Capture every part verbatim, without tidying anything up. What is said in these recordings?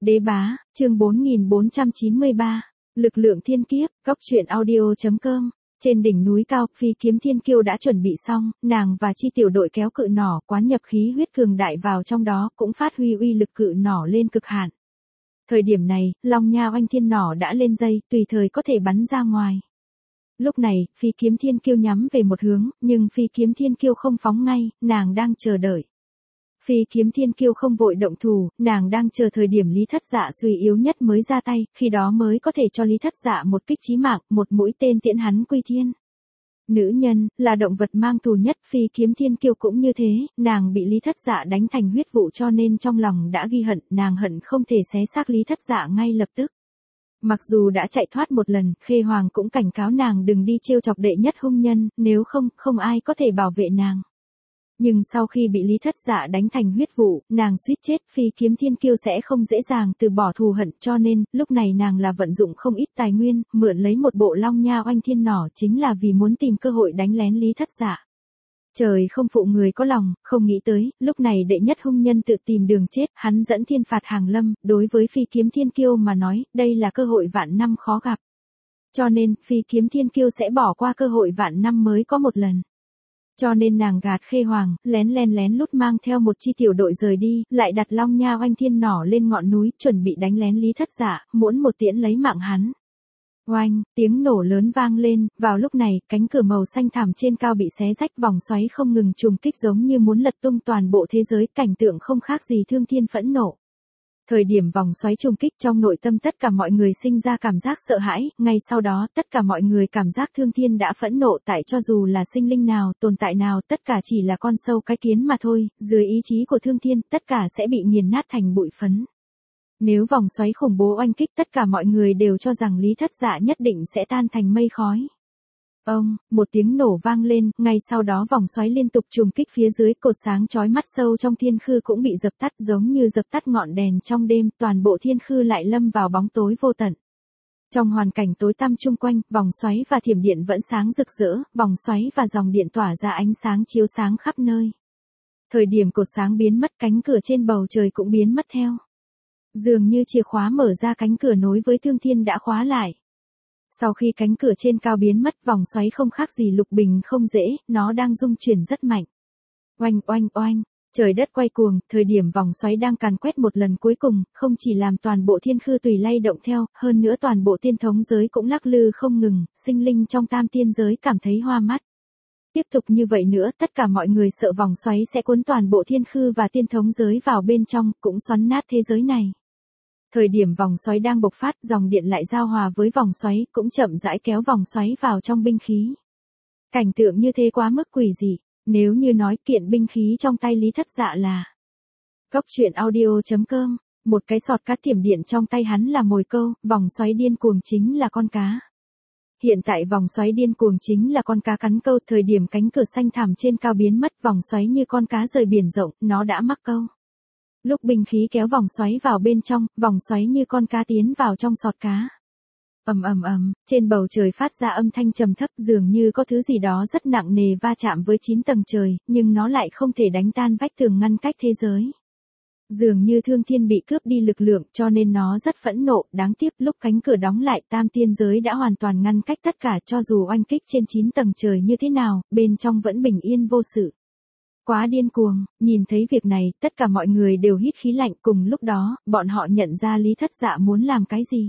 Đế bá, chương bốn nghìn bốn trăm chín mươi ba. Lực lượng thiên kiếp, góc truyện audio.com. Trên đỉnh núi cao, Phi Kiếm Thiên Kiêu đã chuẩn bị xong, nàng và chi tiểu đội kéo cự nỏ quán nhập khí huyết cường đại vào trong đó, cũng phát huy uy lực cự nỏ lên cực hạn. Thời điểm này, Long Nha Oanh Thiên nỏ đã lên dây, tùy thời có thể bắn ra ngoài. Lúc này, Phi Kiếm Thiên Kiêu nhắm về một hướng, nhưng Phi Kiếm Thiên Kiêu không phóng ngay, nàng đang chờ đợi. Phi Kiếm Thiên Kiêu không vội động thủ, nàng đang chờ thời điểm Lý Thất Dạ suy yếu nhất mới ra tay, khi đó mới có thể cho Lý Thất Dạ một kích chí mạng, một mũi tên tiễn hắn quy thiên. Nữ nhân, là động vật mang thù nhất, Phi Kiếm Thiên Kiêu cũng như thế, nàng bị Lý Thất Dạ đánh thành huyết vụ cho nên trong lòng đã ghi hận, nàng hận không thể xé xác Lý Thất Dạ ngay lập tức. Mặc dù đã chạy thoát một lần, Khê Hoàng cũng cảnh cáo nàng đừng đi trêu chọc đệ nhất hung nhân, nếu không, không ai có thể bảo vệ nàng. Nhưng sau khi bị Lý Thất Dạ đánh thành huyết vụ, nàng suýt chết, Phi Kiếm Thiên Kiêu sẽ không dễ dàng từ bỏ thù hận, cho nên, lúc này nàng là vận dụng không ít tài nguyên, mượn lấy một bộ Long Nha Oanh Thiên nỏ chính là vì muốn tìm cơ hội đánh lén Lý Thất Dạ. Trời không phụ người có lòng, không nghĩ tới, lúc này đệ nhất hung nhân tự tìm đường chết, hắn dẫn thiên phạt hàng lâm, đối với Phi Kiếm Thiên Kiêu mà nói, đây là cơ hội vạn năm khó gặp. Cho nên, Phi Kiếm Thiên Kiêu sẽ bỏ qua cơ hội vạn năm mới có một lần. Cho nên nàng gạt Khê Hoàng, lén len lén lút mang theo một chi tiểu đội rời đi, lại đặt Long Nha Oanh Thiên nỏ lên ngọn núi, chuẩn bị đánh lén Lý Thất Dạ, muốn một tiễn lấy mạng hắn. Oanh, tiếng nổ lớn vang lên, vào lúc này, cánh cửa màu xanh thẳm trên cao bị xé rách, vòng xoáy không ngừng trùng kích giống như muốn lật tung toàn bộ thế giới, cảnh tượng không khác gì thương thiên phẫn nộ. Thời điểm vòng xoáy trùng kích trong nội tâm tất cả mọi người sinh ra cảm giác sợ hãi, ngay sau đó tất cả mọi người cảm giác thương thiên đã phẫn nộ tại cho dù là sinh linh nào, tồn tại nào, tất cả chỉ là con sâu cái kiến mà thôi, dưới ý chí của thương thiên, tất cả sẽ bị nghiền nát thành bụi phấn. Nếu vòng xoáy khủng bố oanh kích tất cả mọi người đều cho rằng Lý Thất Dạ nhất định sẽ tan thành mây khói. Ông, một tiếng nổ vang lên, ngay sau đó vòng xoáy liên tục trùng kích phía dưới, cột sáng chói mắt sâu trong thiên khư cũng bị dập tắt giống như dập tắt ngọn đèn trong đêm, toàn bộ thiên khư lại lâm vào bóng tối vô tận. Trong hoàn cảnh tối tăm chung quanh, vòng xoáy và thiểm điện vẫn sáng rực rỡ, vòng xoáy và dòng điện tỏa ra ánh sáng chiếu sáng khắp nơi. Thời điểm cột sáng biến mất, cánh cửa trên bầu trời cũng biến mất theo. Dường như chìa khóa mở ra cánh cửa nối với thương thiên đã khóa lại. Sau khi cánh cửa trên cao biến mất, vòng xoáy không khác gì lục bình không dễ, nó đang rung chuyển rất mạnh. Oanh oanh oanh, trời đất quay cuồng, thời điểm vòng xoáy đang càn quét một lần cuối cùng, không chỉ làm toàn bộ thiên khư tùy lay động theo, hơn nữa toàn bộ tiên thống giới cũng lắc lư không ngừng, sinh linh trong tam tiên giới cảm thấy hoa mắt. Tiếp tục như vậy nữa, tất cả mọi người sợ vòng xoáy sẽ cuốn toàn bộ thiên khư và tiên thống giới vào bên trong, cũng xoắn nát thế giới này. Thời điểm vòng xoáy đang bộc phát, dòng điện lại giao hòa với vòng xoáy, cũng chậm rãi kéo vòng xoáy vào trong binh khí. Cảnh tượng như thế quá mức quỷ dị, nếu như nói kiện binh khí trong tay Lý Thất Dạ là góc truyện audio.com, một cái sọt cá thiểm điện trong tay hắn là mồi câu, vòng xoáy điên cuồng chính là con cá. Hiện tại vòng xoáy điên cuồng chính là con cá cắn câu, thời điểm cánh cửa xanh thẳm trên cao biến mất, vòng xoáy như con cá rời biển rộng, nó đã mắc câu. Lúc binh khí kéo vòng xoáy vào bên trong, vòng xoáy như con cá tiến vào trong sọt cá. Ầm ầm ầm, trên bầu trời phát ra âm thanh trầm thấp, dường như có thứ gì đó rất nặng nề va chạm với chín tầng trời, nhưng nó lại không thể đánh tan vách tường ngăn cách thế giới. Dường như thương thiên bị cướp đi lực lượng, cho nên nó rất phẫn nộ, đáng tiếc lúc cánh cửa đóng lại, tam tiên giới đã hoàn toàn ngăn cách tất cả, cho dù oanh kích trên chín tầng trời như thế nào, bên trong vẫn bình yên vô sự. Quá điên cuồng, nhìn thấy việc này, tất cả mọi người đều hít khí lạnh, cùng lúc đó, bọn họ nhận ra Lý Thất Dạ muốn làm cái gì.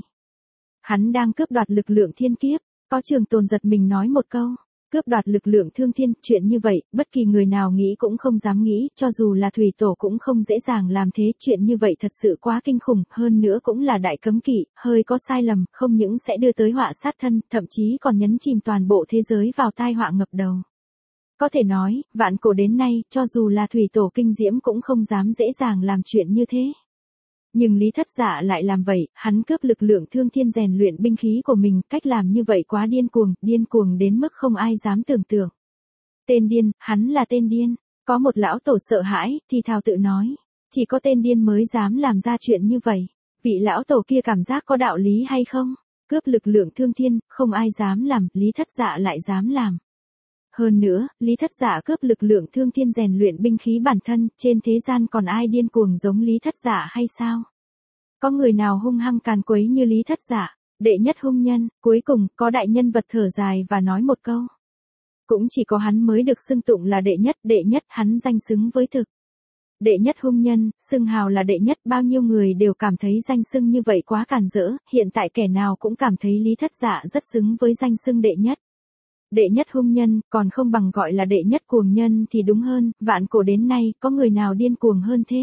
Hắn đang cướp đoạt lực lượng thiên kiếp, có Trường Tồn giật mình nói một câu, cướp đoạt lực lượng thương thiên, chuyện như vậy, bất kỳ người nào nghĩ cũng không dám nghĩ, cho dù là thủy tổ cũng không dễ dàng làm thế, chuyện như vậy thật sự quá kinh khủng, hơn nữa cũng là đại cấm kỵ, hơi có sai lầm, không những sẽ đưa tới họa sát thân, thậm chí còn nhấn chìm toàn bộ thế giới vào tai họa ngập đầu. Có thể nói, vạn cổ đến nay, cho dù là thủy tổ kinh diễm cũng không dám dễ dàng làm chuyện như thế. Nhưng Lý Thất Dạ lại làm vậy, hắn cướp lực lượng thương thiên rèn luyện binh khí của mình, cách làm như vậy quá điên cuồng, điên cuồng đến mức không ai dám tưởng tượng. Tên điên, hắn là tên điên. Có một lão tổ sợ hãi, thì thào tự nói, chỉ có tên điên mới dám làm ra chuyện như vậy. Vị lão tổ kia cảm giác có đạo lý hay không? Cướp lực lượng thương thiên, không ai dám làm, Lý Thất Dạ lại dám làm. Hơn nữa, Lý Thất Dạ cướp lực lượng thương thiên rèn luyện binh khí bản thân, trên thế gian còn ai điên cuồng giống Lý Thất Dạ hay sao? có người nào hung hăng càn quấy như Lý Thất Dạ, đệ nhất hung nhân, cuối cùng, có đại nhân vật thở dài và nói một câu. Cũng chỉ có hắn mới được xưng tụng là đệ nhất, đệ nhất, hắn danh xứng với thực. Đệ nhất hung nhân, xưng hào là đệ nhất, bao nhiêu người đều cảm thấy danh xưng như vậy quá càn rỡ, hiện tại kẻ nào cũng cảm thấy Lý Thất Dạ rất xứng với danh xưng đệ nhất. Đệ nhất hung nhân, còn không bằng gọi là đệ nhất cuồng nhân thì đúng hơn, vạn cổ đến nay, có người nào điên cuồng hơn thế?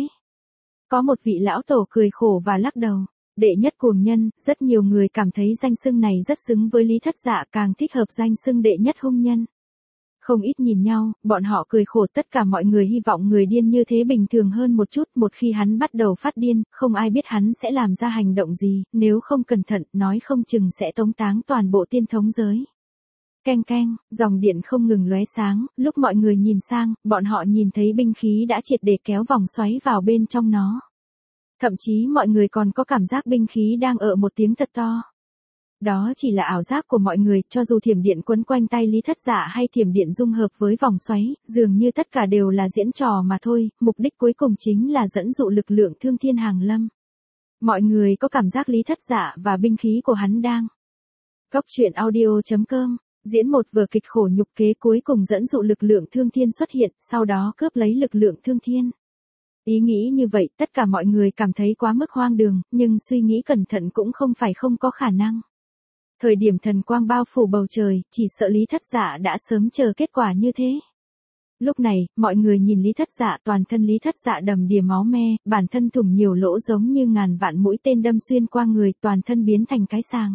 Có một vị lão tổ cười khổ và lắc đầu. Đệ nhất cuồng nhân, rất nhiều người cảm thấy danh xưng này rất xứng với Lý Thất Dạ, càng thích hợp danh xưng đệ nhất hung nhân. Không ít nhìn nhau, bọn họ cười khổ, tất cả mọi người hy vọng người điên như thế bình thường hơn một chút, một khi hắn bắt đầu phát điên, không ai biết hắn sẽ làm ra hành động gì, nếu không cẩn thận, nói không chừng sẽ tống táng toàn bộ tiên thống giới. Keng keng, dòng điện không ngừng lóe sáng, lúc mọi người nhìn sang, bọn họ nhìn thấy binh khí đã triệt để kéo vòng xoáy vào bên trong nó. Thậm chí mọi người còn có cảm giác binh khí đang ợ một tiếng thật to. Đó chỉ là ảo giác của mọi người, cho dù thiểm điện quấn quanh tay Lý Thất Dạ hay thiểm điện dung hợp với vòng xoáy, dường như tất cả đều là diễn trò mà thôi, mục đích cuối cùng chính là dẫn dụ lực lượng thương thiên hàng lâm. Mọi người có cảm giác Lý Thất Dạ và binh khí của hắn đang. Cốc truyện audio chấm com diễn một vở kịch khổ nhục kế cuối cùng dẫn dụ lực lượng thương thiên xuất hiện, sau đó cướp lấy lực lượng thương thiên. Ý nghĩ như vậy, tất cả mọi người cảm thấy quá mức hoang đường, nhưng suy nghĩ cẩn thận cũng không phải không có khả năng. Thời điểm thần quang bao phủ bầu trời, chỉ sợ Lý Thất Dạ đã sớm chờ kết quả như thế. Lúc này, mọi người nhìn Lý Thất Dạ, toàn thân Lý Thất Dạ đầm đìa máu me, bản thân thủng nhiều lỗ giống như ngàn vạn mũi tên đâm xuyên qua người, toàn thân biến thành cái sàng.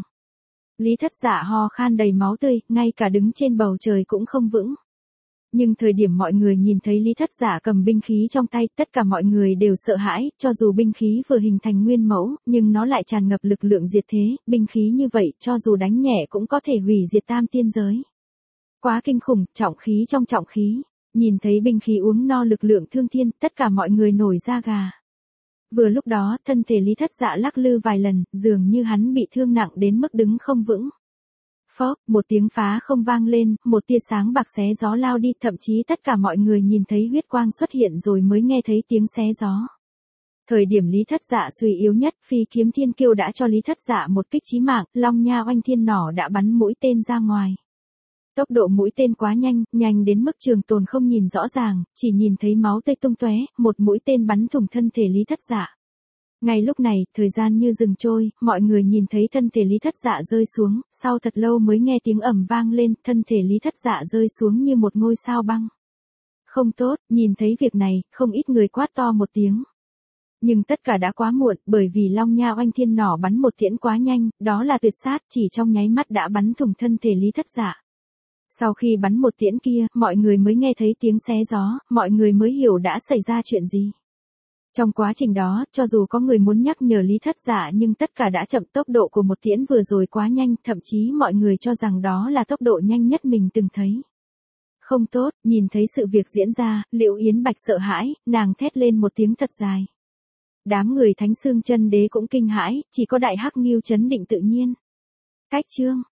Lý Thất Dạ ho khan đầy máu tươi, ngay cả đứng trên bầu trời cũng không vững. Nhưng thời điểm mọi người nhìn thấy Lý Thất Dạ cầm binh khí trong tay, tất cả mọi người đều sợ hãi, cho dù binh khí vừa hình thành nguyên mẫu, nhưng nó lại tràn ngập lực lượng diệt thế, binh khí như vậy, cho dù đánh nhẹ cũng có thể hủy diệt tam tiên giới. Quá kinh khủng, trọng khí trong trọng khí, nhìn thấy binh khí uống no lực lượng thương thiên, tất cả mọi người nổi da gà. Vừa lúc đó, thân thể Lý Thất Dạ lắc lư vài lần, dường như hắn bị thương nặng đến mức đứng không vững. Phốc, một tiếng phá không vang lên, một tia sáng bạc xé gió lao đi, thậm chí tất cả mọi người nhìn thấy huyết quang xuất hiện rồi mới nghe thấy tiếng xé gió. Thời điểm Lý Thất Dạ suy yếu nhất, phi kiếm thiên kiêu đã cho Lý Thất Dạ một kích chí mạng, long nha oanh thiên nỏ đã bắn mũi tên ra ngoài. Tốc độ mũi tên quá nhanh, nhanh đến mức Trường Tồn không nhìn rõ ràng, chỉ nhìn thấy máu tươi tung tóe, một mũi tên bắn thủng thân thể Lý Thất Dạ. Ngay lúc này, thời gian như dừng trôi, mọi người nhìn thấy thân thể Lý Thất Dạ rơi xuống, sau thật lâu mới nghe tiếng ầm vang lên, thân thể Lý Thất Dạ rơi xuống như một ngôi sao băng. Không tốt, nhìn thấy việc này, không ít người quát to một tiếng. Nhưng tất cả đã quá muộn, bởi vì long nha oanh thiên nỏ bắn một tiễn quá nhanh, đó là tuyệt sát, chỉ trong nháy mắt đã bắn thủng thân thể Lý Thất Dạ. Sau khi bắn một tiễn kia, mọi người mới nghe thấy tiếng xé gió, mọi người mới hiểu đã xảy ra chuyện gì. Trong quá trình đó, cho dù có người muốn nhắc nhở Lý Thất Dạ nhưng tất cả đã chậm, tốc độ của một tiễn vừa rồi quá nhanh, thậm chí mọi người cho rằng đó là tốc độ nhanh nhất mình từng thấy. Không tốt, nhìn thấy sự việc diễn ra, Liễu Yến Bạch sợ hãi, nàng thét lên một tiếng thật dài. Đám người Thánh Xương Chân Đế cũng kinh hãi, chỉ có Đại Hắc Ngưu trấn định tự nhiên. Cách chương